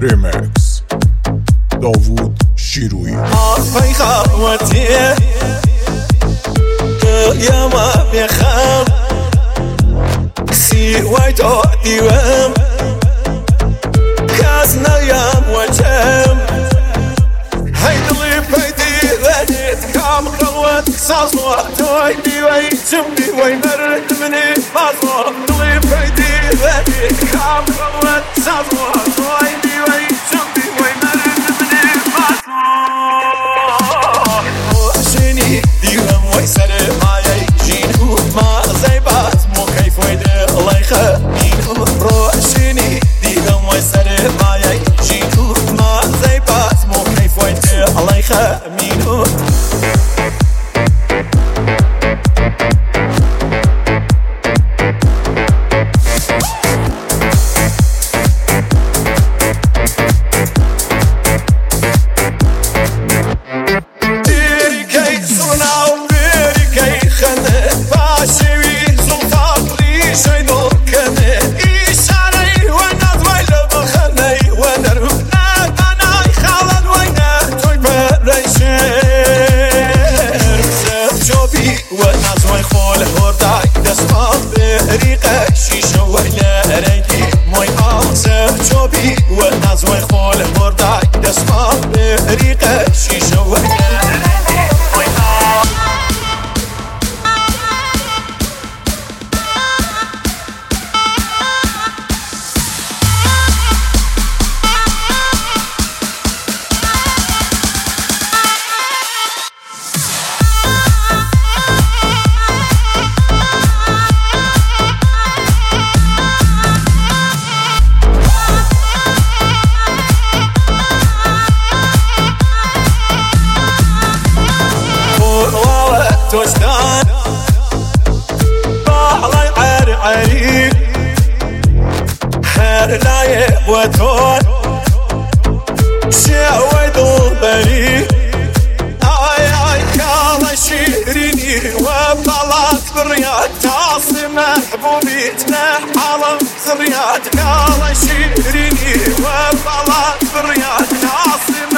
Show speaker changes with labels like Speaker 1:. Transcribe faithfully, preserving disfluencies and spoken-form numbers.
Speaker 1: ریمکس داوود شیرویی
Speaker 2: آفای خواتیه یا ما بخم سی وای تو دیوم کس نیم وچم هی دلی پیدی ودید کام خوات سازوا توی دیوی چم دیوی مرد منی بازوا دلی پیدی ودید کام خوات سازوا توی دیوی چم دیوی مرد منی بازوا وشنی دیوم وی سر مایه جینو ما زیبات مو کیف ویده الله خمینو روشنی دیوم وی سر مایه جینو ما زیبات مو کیف ویده الله خمینو ونازوي خول هورداي دسمال بريقة شيشة ولا ريدي موي آسف جوبي ونازوي خول هورداي دسمال بريقة شيشة ولا ريدي موي توشتان بعلي عري عري حر لايب وتون شاوي دوبري اي اي كالا شيريني وبلات بالرياض تعصي محبوبي تنح عالم ثريات كالا شيريني وبلات بالرياض تعصي